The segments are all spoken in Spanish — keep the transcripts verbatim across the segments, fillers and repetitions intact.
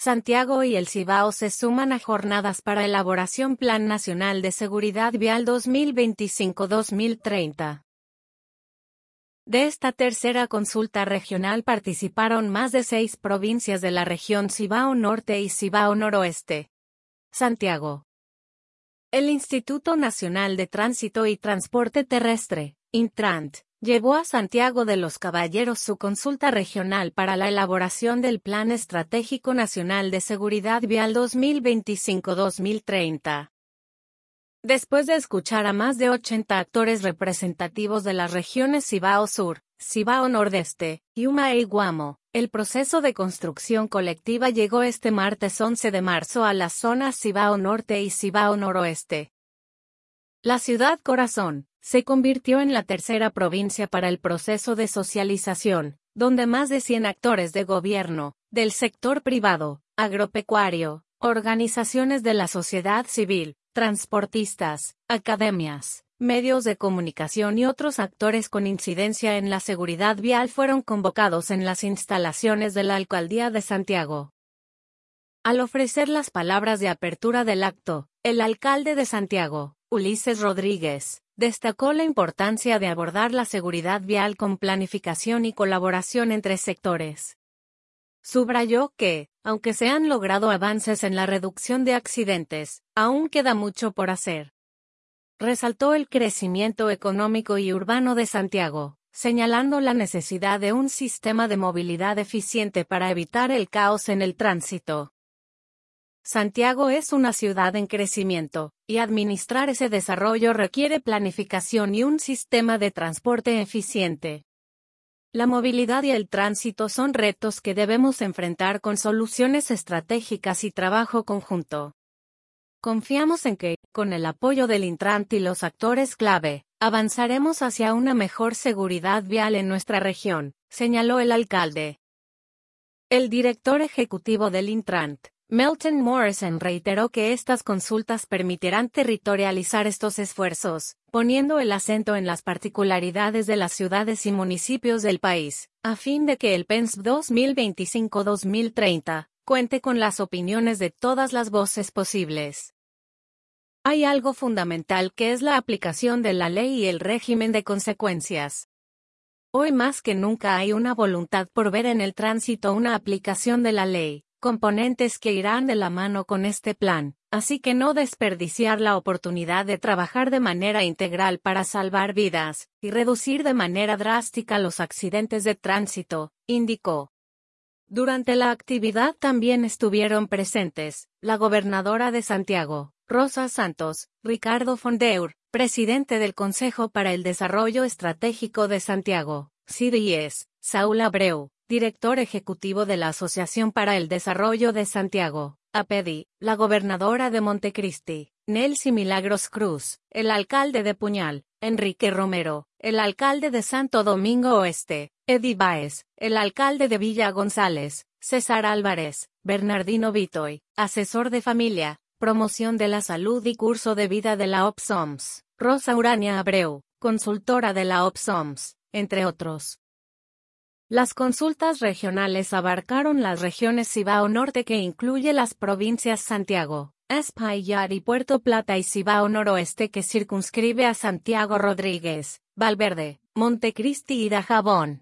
Santiago y el Cibao se suman a jornadas para elaboración Plan Nacional de Seguridad Vial dos mil veinticinco a dos mil treinta. De esta tercera consulta regional participaron más de seis provincias de la región Cibao Norte y Cibao Noroeste. Santiago. El Instituto Nacional de Tránsito y Transporte Terrestre, Intrant, llevó a Santiago de los Caballeros su consulta regional para la elaboración del Plan Estratégico Nacional de Seguridad Vial dos mil veinticinco a dos mil treinta. Después de escuchar a más de ochenta actores representativos de las regiones Cibao Sur, Cibao Nordeste, Yuma e Iguamo, el proceso de construcción colectiva llegó este martes once de marzo a las zonas Cibao Norte y Cibao Noroeste. La ciudad corazón se convirtió en la tercera provincia para el proceso de socialización, donde más de cien actores de gobierno, del sector privado, agropecuario, organizaciones de la sociedad civil, transportistas, academias, medios de comunicación y otros actores con incidencia en la seguridad vial fueron convocados en las instalaciones de la Alcaldía de Santiago. Al ofrecer las palabras de apertura del acto, el alcalde de Santiago, Ulises Rodríguez, destacó la importancia de abordar la seguridad vial con planificación y colaboración entre sectores. Subrayó que, aunque se han logrado avances en la reducción de accidentes, aún queda mucho por hacer. Resaltó el crecimiento económico y urbano de Santiago, señalando la necesidad de un sistema de movilidad eficiente para evitar el caos en el tránsito. Santiago es una ciudad en crecimiento, y administrar ese desarrollo requiere planificación y un sistema de transporte eficiente. La movilidad y el tránsito son retos que debemos enfrentar con soluciones estratégicas y trabajo conjunto. Confiamos en que, con el apoyo del Intrant y los actores clave, avanzaremos hacia una mejor seguridad vial en nuestra región, señaló el alcalde. El director ejecutivo del Intrant, Melton Morrison, reiteró que estas consultas permitirán territorializar estos esfuerzos, poniendo el acento en las particularidades de las ciudades y municipios del país, a fin de que el P E N S B dos mil veinticinco a dos mil treinta cuente con las opiniones de todas las voces posibles. Hay algo fundamental que es la aplicación de la ley y el régimen de consecuencias. Hoy más que nunca hay una voluntad por ver en el tránsito una aplicación de la ley, componentes que irán de la mano con este plan, así que no desperdiciar la oportunidad de trabajar de manera integral para salvar vidas y reducir de manera drástica los accidentes de tránsito, indicó. Durante la actividad también estuvieron presentes la gobernadora de Santiago, Rosa Santos, Ricardo Fondeur, presidente del Consejo para el Desarrollo Estratégico de Santiago, C D S, Saúl Abreu, director ejecutivo de la Asociación para el Desarrollo de Santiago, A P E D I, la gobernadora de Montecristi, Nelcy Milagros Cruz, el alcalde de Puñal, Enrique Romero, el alcalde de Santo Domingo Oeste, Eddie Báez, el alcalde de Villa González, César Álvarez, Bernardino Vitoy, asesor de familia, promoción de la salud y curso de vida de la O P S O M S, Rosa Urania Abreu, consultora de la O P S O M S, entre otros. Las consultas regionales abarcaron las regiones Cibao Norte, que incluye las provincias Santiago, Espaillat y Puerto Plata, y Cibao Noroeste, que circunscribe a Santiago Rodríguez, Valverde, Montecristi y Dajabón.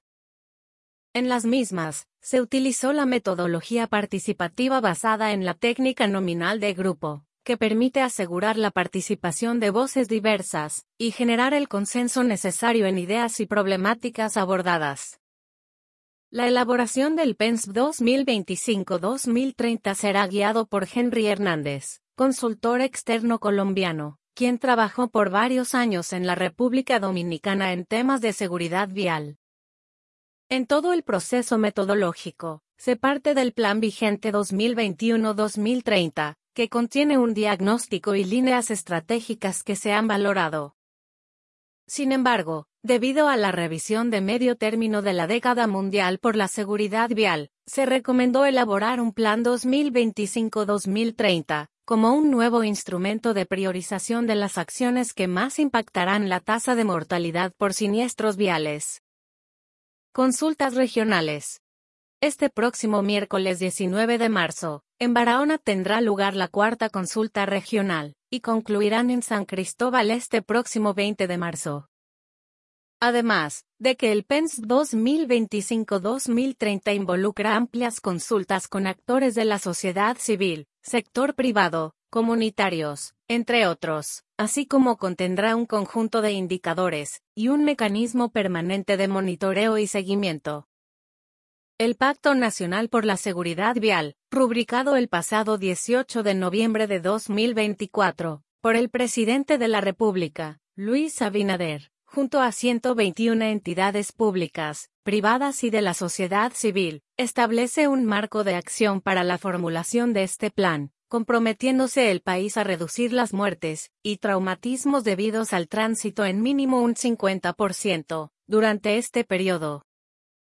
En las mismas, se utilizó la metodología participativa basada en la técnica nominal de grupo, que permite asegurar la participación de voces diversas y generar el consenso necesario en ideas y problemáticas abordadas. La elaboración del P E N S B dos mil veinticinco a dos mil treinta será guiado por Henry Hernández, consultor externo colombiano, quien trabajó por varios años en la República Dominicana en temas de seguridad vial. En todo el proceso metodológico, se parte del Plan Vigente dos mil veintiuno a dos mil treinta, que contiene un diagnóstico y líneas estratégicas que se han valorado. Sin embargo, debido a la revisión de medio término de la década mundial por la seguridad vial, se recomendó elaborar un Plan dos mil veinticinco a dos mil treinta, como un nuevo instrumento de priorización de las acciones que más impactarán la tasa de mortalidad por siniestros viales. Consultas regionales. Este próximo miércoles diecinueve de marzo, en Barahona tendrá lugar la cuarta consulta regional, y concluirán en San Cristóbal este próximo veinte de marzo. Además, de que el P E N S dos mil veinticinco dos mil treinta involucra amplias consultas con actores de la sociedad civil, sector privado, comunitarios, entre otros, así como contendrá un conjunto de indicadores, y un mecanismo permanente de monitoreo y seguimiento. El Pacto Nacional por la Seguridad Vial, rubricado el pasado dieciocho de noviembre de dos mil veinticuatro, por el presidente de la República, Luis Abinader, junto a ciento veintiuna entidades públicas, privadas y de la sociedad civil, establece un marco de acción para la formulación de este plan, comprometiéndose el país a reducir las muertes y traumatismos debidos al tránsito en mínimo un cincuenta por ciento durante este periodo.